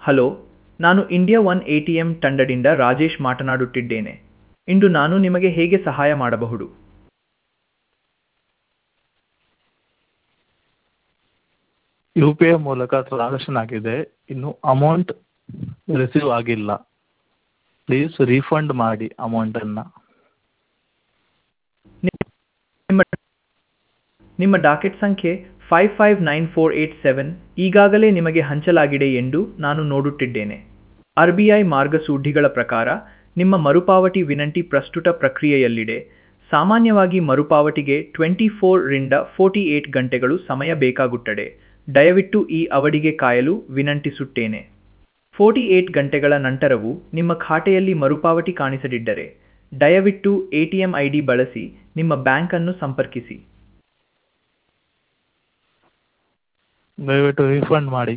Hello, ನಾನು India one ATM ತಂಡದಿಂದ ರಾಜೇಶ್ ಮಾತನಾಡುತ್ತಿದ್ದೇನೆ. ಇಂದು ನಾನು ನಿಮಗೆ ಹೇಗೆ ಸಹಾಯ ಮಾಡಬಹುದು? ಯು ಪಿ ಐ ಮೂಲಕ ಟ್ರಾನ್ಸಾಕ್ಷನ್ ಆಗಿದೆ, ಇನ್ನು ಅಮೌಂಟ್ ರಿಸೀವ್ ಆಗಿಲ್ಲ. ಪ್ಲೀಸ್ ರೀಫಂಡ್ ಮಾಡಿ ಅಮೌಂಟನ್ನು. ನಿಮ್ಮ ನಿಮ್ಮ ಡಾಕೆಟ್ ಸಂಖ್ಯೆ 559487 ಈಗಾಗಲೇ ನಿಮಗೆ ಹಂಚಲಾಗಿದೆ ಎಂದು ನಾನು ನೋಡುತ್ತಿದ್ದೇನೆ. RBI ಮಾರ್ಗಸೂಚಿಗಳ ಪ್ರಕಾರ ನಿಮ್ಮ ಮರುಪಾವತಿ ವಿನಂತಿ ಪ್ರಸ್ತುತ ಪ್ರಕ್ರಿಯೆಯಲ್ಲಿದೆ. ಸಾಮಾನ್ಯವಾಗಿ ಮರುಪಾವತಿಗೆ 24 ರಿಂದ 48 ಗಂಟೆಗಳು ಸಮಯ ಬೇಕಾಗುತ್ತದೆ. ದಯವಿಟ್ಟು ಈ ಅವಧಿಗೆ ಕಾಯಲು ವಿನಂತಿಸುತ್ತೇನೆ. 48 ಗಂಟೆಗಳ ನಂತರವೂ ನಿಮ್ಮ ಖಾತೆಯಲ್ಲಿ ಮರುಪಾವತಿ ಕಾಣಿಸದಿದ್ದರೆ, ದಯವಿಟ್ಟು ATM ID ಬಳಸಿ ನಿಮ್ಮ ಬ್ಯಾಂಕ್ ಅನ್ನು ಸಂಪರ್ಕಿಸಿ. ದಯವಿಟ್ಟು ರೀಫಂಡ್ ಮಾಡಿ.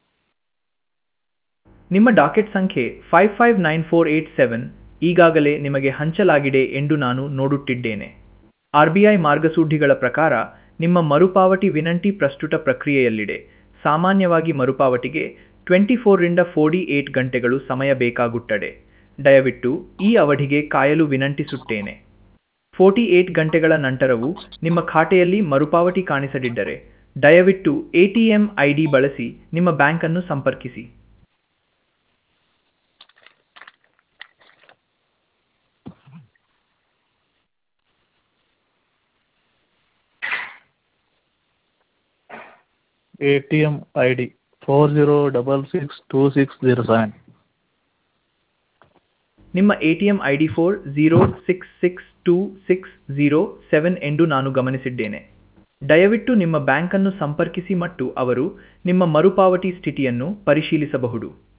ನಿಮ್ಮ ಡಾಕೆಟ್ ಸಂಖ್ಯೆ 559487 ಈಗಾಗಲೇ ನಿಮಗೆ ಹಂಚಲಾಗಿದೆ ಎಂದು ನಾನು ನೋಡುತ್ತಿದ್ದೇನೆ. RBI ಮಾರ್ಗಸೂಚಿಗಳ ಪ್ರಕಾರ ನಿಮ್ಮ ಮರುಪಾವತಿ ವಿನಂತಿ ಪ್ರಸ್ತುತ ಪ್ರಕ್ರಿಯೆಯಲ್ಲಿದೆ. ಸಾಮಾನ್ಯವಾಗಿ ಮರುಪಾವತಿಗೆ 24 ರಿಂದ 48 ಗಂಟೆಗಳು ಸಮಯ ಬೇಕಾಗುತ್ತದೆ. ದಯವಿಟ್ಟು ಈ ಅವಧಿಗೆ ಕಾಯಲು ವಿನಂತಿಸುತ್ತೇನೆ. 48 ಗಂಟೆಗಳ ನಂತರವೂ ನಿಮ್ಮ ಖಾತೆಯಲ್ಲಿ ಮರುಪಾವತಿ ಕಾಣಿಸದಿದ್ದರೆ, ದಯವಿಟ್ಟು ATM ID ಬಳಸಿ ನಿಮ್ಮ ಬ್ಯಾಂಕ್ ಅನ್ನು ಸಂಪರ್ಕಿಸಿ. ATM ID 40662607. ನಿಮ್ಮ ATM ID 40662607 ಎಂದು ನಾನು ಗಮನಿಸಿದ್ದೇನೆ. ದಯವಿಟ್ಟು ನಿಮ್ಮ ಬ್ಯಾಂಕ್ ಅನ್ನು ಸಂಪರ್ಕಿಸಿ ಮತ್ತು ಅವರು ನಿಮ್ಮ ಮರುಪಾವತಿ ಸ್ಥಿತಿಯನ್ನು ಪರಿಶೀಲಿಸಬಹುದು.